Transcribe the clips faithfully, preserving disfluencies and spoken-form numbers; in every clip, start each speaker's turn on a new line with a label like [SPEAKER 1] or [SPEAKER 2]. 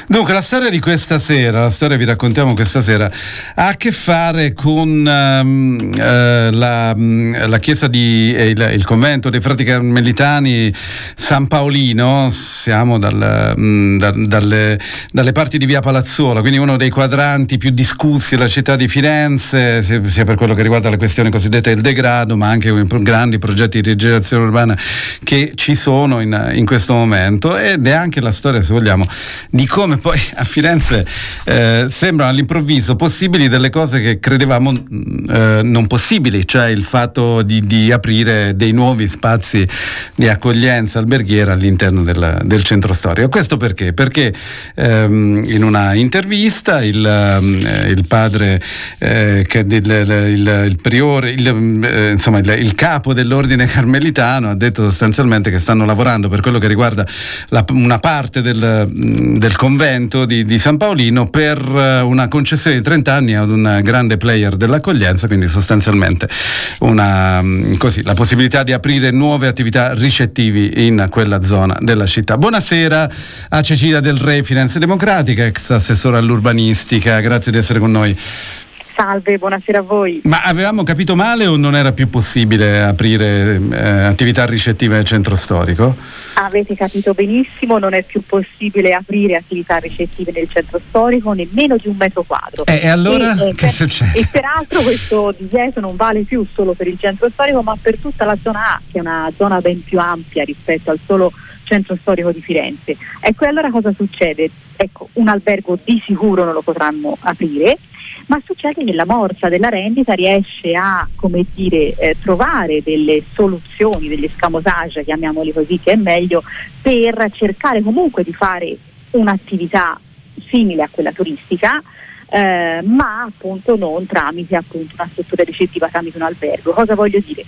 [SPEAKER 1] Dunque, la storia di questa sera, la storia che vi raccontiamo questa sera, ha a che fare con um, uh, la, um, la chiesa di eh, il, il convento dei frati carmelitani San Paolino. Siamo dal, um, da, dalle, dalle parti di via Palazzuola, quindi uno dei quadranti più discussi della città di Firenze, sia per quello che riguarda le questioni cosiddette del degrado, ma anche i grandi progetti di rigenerazione urbana che ci sono in, in questo momento. Ed è anche la storia, se vogliamo, di come poi a Firenze eh, sembrano all'improvviso possibili delle cose che credevamo eh, non possibili, cioè il fatto di, di aprire dei nuovi spazi di accoglienza alberghiera all'interno del, del centro storico. Questo perché? Perché ehm, in una intervista il, eh, il padre eh, che il, il, il priore il, eh, insomma il, il capo dell'ordine carmelitano ha detto sostanzialmente che stanno lavorando per quello che riguarda la, una parte del, del convento di, di San Paolino per una concessione di trenta anni ad un grande player dell'accoglienza, quindi sostanzialmente una, così, la possibilità di aprire nuove attività ricettivi in quella zona della città. Buonasera a Cecilia Del Re, Firenze Democratica, ex assessore all'urbanistica, grazie di essere con noi.
[SPEAKER 2] Salve, buonasera a voi.
[SPEAKER 1] Ma avevamo capito male o non era più possibile aprire eh, attività ricettive nel centro storico?
[SPEAKER 2] Avete capito benissimo, non è più possibile aprire attività ricettive nel centro storico nemmeno di un metro quadro.
[SPEAKER 1] E, e allora
[SPEAKER 2] e,
[SPEAKER 1] che
[SPEAKER 2] eh,
[SPEAKER 1] succede?
[SPEAKER 2] E peraltro questo divieto non vale più solo per il centro storico, ma per tutta la zona A, che è una zona ben più ampia rispetto al solo centro storico di Firenze. Ecco, e allora cosa succede? Ecco, un albergo di sicuro non lo potranno aprire, ma succede che la morsa della rendita riesce a, come dire, eh, trovare delle soluzioni, degli escamotage, chiamiamoli così, che è meglio, per cercare comunque di fare un'attività simile a quella turistica, eh, ma appunto non tramite appunto una struttura ricettiva, tramite un albergo. Cosa voglio dire?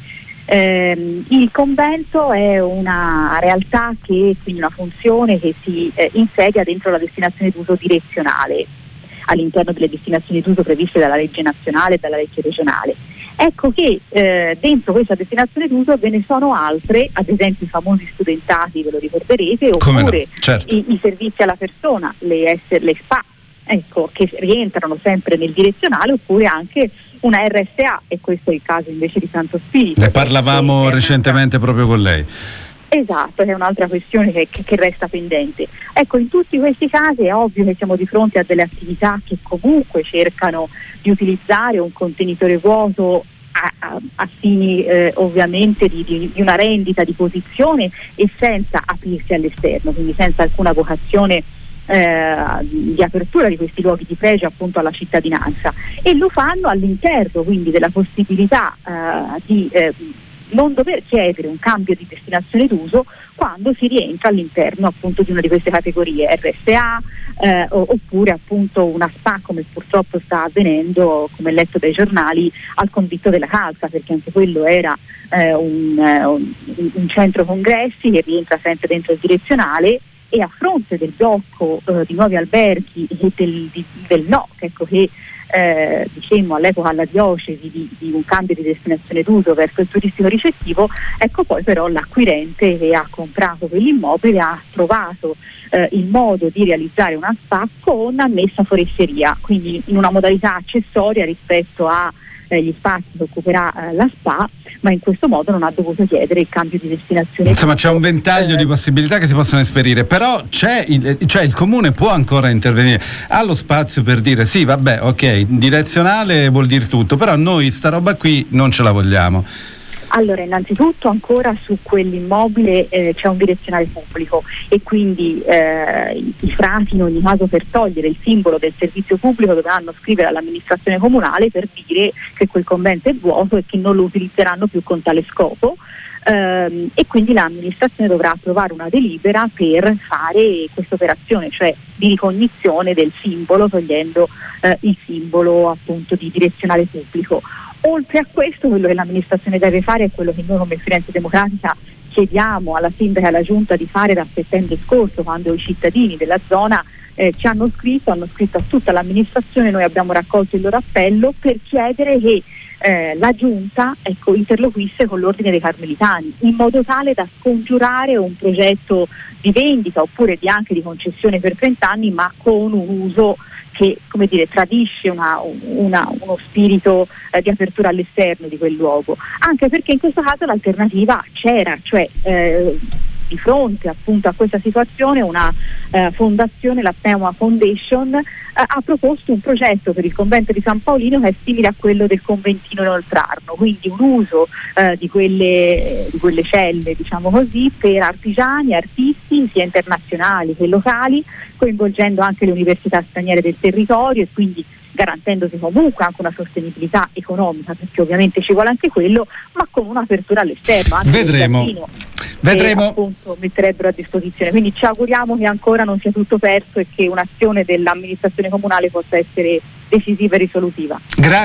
[SPEAKER 2] Eh, il convento è una realtà che, quindi una funzione che si eh, insedia dentro la destinazione d'uso direzionale, all'interno delle destinazioni d'uso previste dalla legge nazionale e dalla legge regionale. Ecco che eh, dentro questa destinazione d'uso ve ne sono altre, ad esempio i famosi studentati, ve lo ricorderete, oppure
[SPEAKER 1] no? Certo.
[SPEAKER 2] i, i servizi alla persona, le, S, le spa, ecco, che rientrano sempre nel direzionale, oppure anche una R S A, e questo è il caso invece di Santo Spirito.
[SPEAKER 1] Ne parlavamo recentemente una... proprio con lei.
[SPEAKER 2] Esatto, che è un'altra questione che, che, che resta pendente. Ecco, in tutti questi casi è ovvio che siamo di fronte a delle attività che comunque cercano di utilizzare un contenitore vuoto a, a, a fini eh, ovviamente di, di, di una rendita di posizione e senza aprirsi all'esterno, quindi senza alcuna vocazione eh, di apertura di questi luoghi di pregio appunto alla cittadinanza, e lo fanno all'interno quindi della possibilità eh, di eh, non dover chiedere un cambio di destinazione d'uso quando si rientra all'interno appunto di una di queste categorie, R S A eh, oppure appunto una spa, come purtroppo sta avvenendo, come letto dai giornali, al Convitto della Calza, perché anche quello era eh, un, un, un centro congressi che rientra sempre dentro il direzionale, e a fronte del blocco eh, di nuovi alberghi e del, di, del no, ecco, che Eh, dicemmo all'epoca alla diocesi di, di un cambio di destinazione d'uso verso il turistico ricettivo, ecco poi però l'acquirente che ha comprato quell'immobile ha trovato eh, il modo di realizzare una spa con annessa foresteria, quindi in una modalità accessoria rispetto a eh, gli spazi che occuperà eh, la spa, ma in questo modo non ha dovuto chiedere il cambio di destinazione.
[SPEAKER 1] Insomma, c'è un ventaglio eh, di possibilità che si possono esperire, però c'è il, cioè il comune può ancora intervenire, ha lo spazio per dire sì, vabbè, ok, direzionale vuol dire tutto, però noi sta roba qui non ce la vogliamo.
[SPEAKER 2] Allora, innanzitutto ancora su quell'immobile eh, c'è un direzionale pubblico, e quindi eh, i, i frati in ogni caso, per togliere il simbolo del servizio pubblico, dovranno scrivere all'amministrazione comunale per dire che quel convento è vuoto e che non lo utilizzeranno più con tale scopo. Ehm, e quindi l'amministrazione dovrà approvare una delibera per fare questa operazione, cioè di ricognizione del simbolo, togliendo eh, il simbolo appunto di direzionale pubblico. Oltre a questo, quello che l'amministrazione deve fare è quello che noi come Firenze Democratica chiediamo alla sindaca e alla giunta di fare da settembre scorso, quando i cittadini della zona eh, ci hanno scritto, hanno scritto a tutta l'amministrazione, noi abbiamo raccolto il loro appello per chiedere che eh, la giunta ecco, interloquisse con l'ordine dei Carmelitani in modo tale da scongiurare un progetto di vendita oppure di anche di concessione per trent'anni, ma con un uso che, come dire, tradisce una, una, uno spirito eh, di apertura all'esterno di quel luogo, anche perché in questo caso l'alternativa c'era, cioè eh, di fronte appunto a questa situazione una eh, fondazione, la Pneuma Foundation, eh, ha proposto un progetto per il convento di San Paolino che è simile a quello del conventino in Oltrarno, quindi un uso eh, di, quelle, di quelle celle, diciamo così, per artigiani, artisti sia internazionali che locali, coinvolgendo anche le università straniere del territorio e quindi garantendosi comunque anche una sostenibilità economica, perché ovviamente ci vuole anche quello, ma con un'apertura all'esterno. Anche
[SPEAKER 1] Vedremo. Vedremo.
[SPEAKER 2] Che, appunto, metterebbero a disposizione. Quindi ci auguriamo che ancora non sia tutto perso e che un'azione dell'amministrazione comunale possa essere decisiva e risolutiva.
[SPEAKER 1] Grazie.